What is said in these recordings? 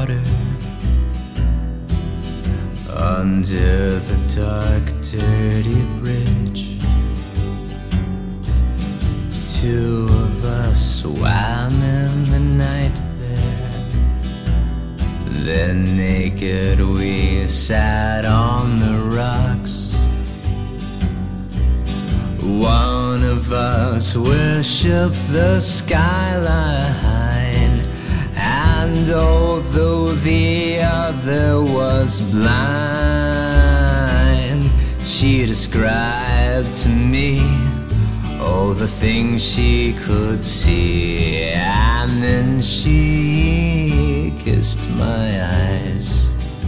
water under the dark, dirty bridge. Two of us swam in the night there. Then naked we sat on the rocks. One of us worshipped the skyline, and although the other was blind, she described to me all the things she could see, and then she kissed my eyes.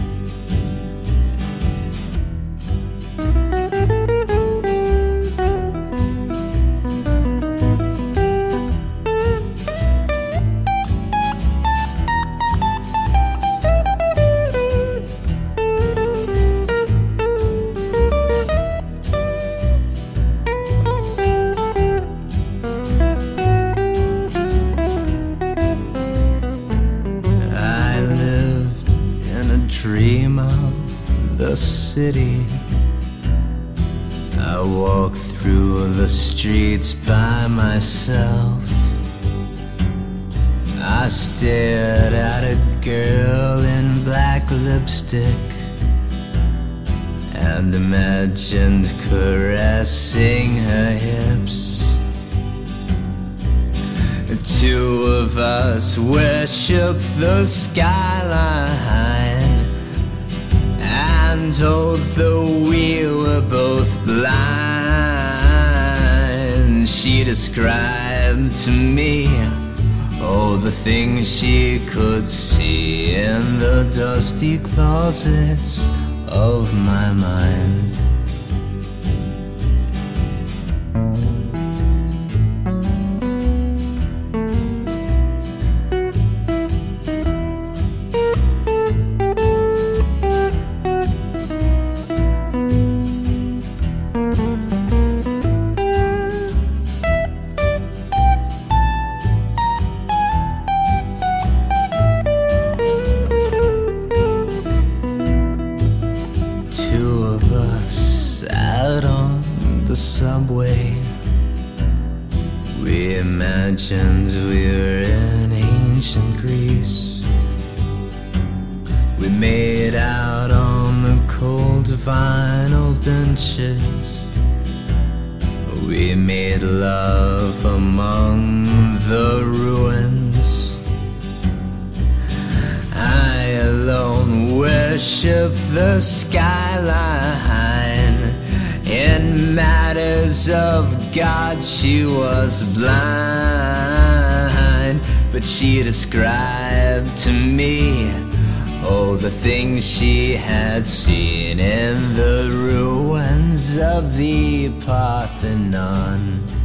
Dream of the city. I walk through the streets by myself. I stared at a girl in black lipstick and imagined caressing her hips. The two of us worshipped the skyline, and although we were both blind, she described to me all the things she could see in the dusty closets of my mind. Two of us out on the subway. We imagined we were in ancient Greece. We made out on the cold vinyl benches. We made love among the ruins. I alone worship the skyline. In matters of God she was blind, but she described to me all the things she had seen in the ruins of the Parthenon.